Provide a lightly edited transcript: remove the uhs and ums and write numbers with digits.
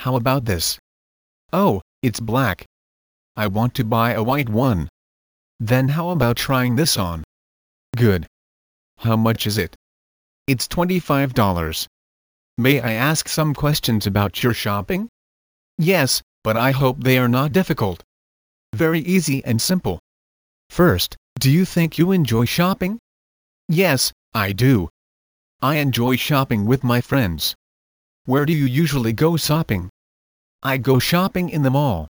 How about this? Oh, it's black. I want to buy a white one. Then how about trying this on? Good. How much is it? It's $25. May I ask some questions about your shopping? Yes, but I hope they are not difficult. Very easy and simple. First, do you think you enjoy shopping? Yes, I do. I enjoy shopping with my friends. Where do you usually go shopping? I go shopping in the mall.